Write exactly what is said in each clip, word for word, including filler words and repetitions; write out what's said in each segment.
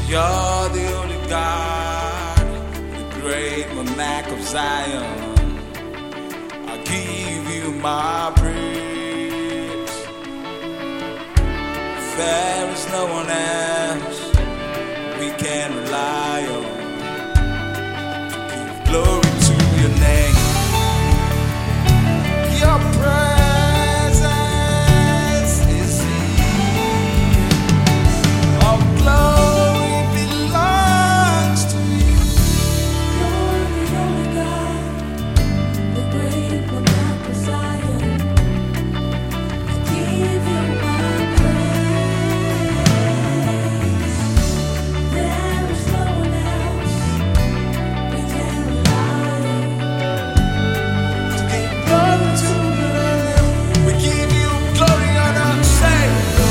You're the only God, the great monarch of Zion. I give you my praise. There is no one else we can rely on to give glory to your name. Your presence is here. All glory belongs to you. You're the only God, the great monarch of Zion. I give you my praise. There is no one else we can rely on. To give glory to your name. We give you glory and honor. Say,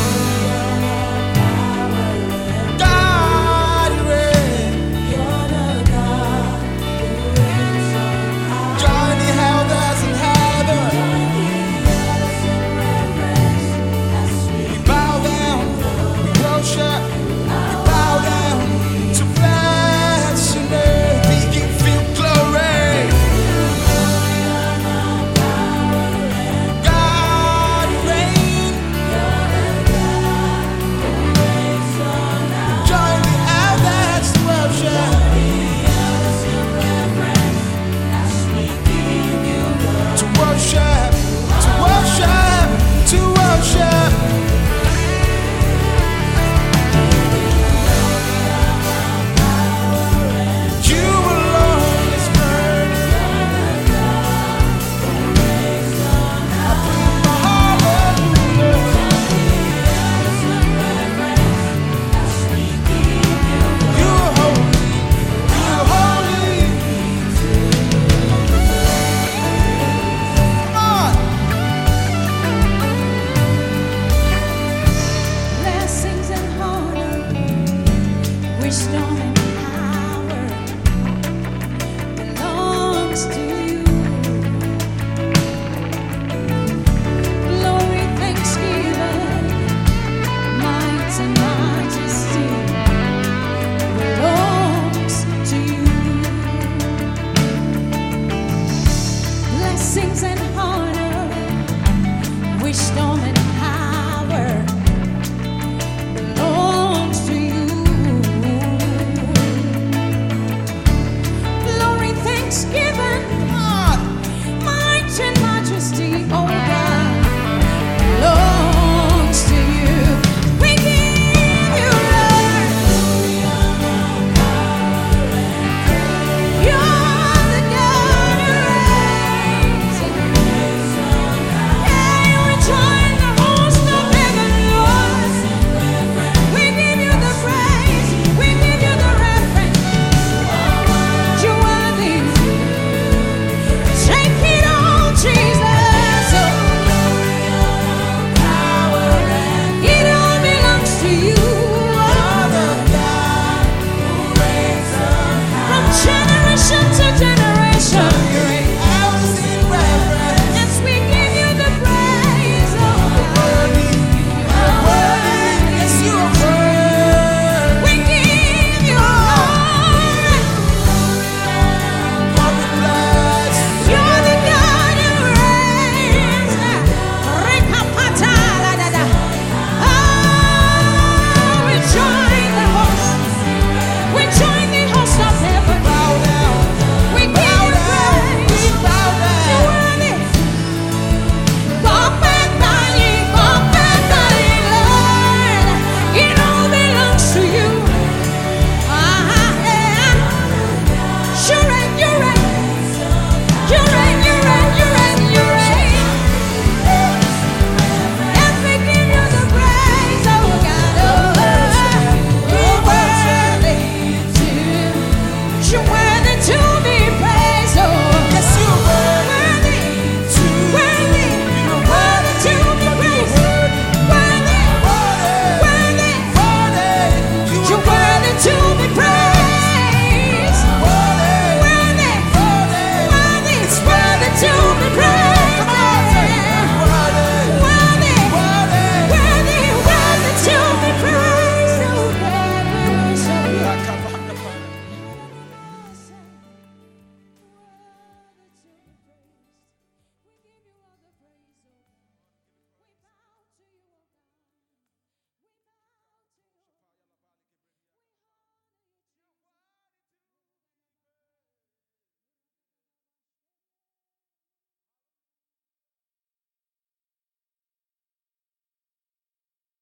God reign. You're the God who reigns on high. Join the elders in heaven. We bow down, we worship, we bow down to bless your name. We give you glory. God reign. Join the elders to worship. To worship, to worship, to worship. You alone is worthy. I bring my hallelujah. You're holy, you're holy. Come on. Blessings and honor, wisdom and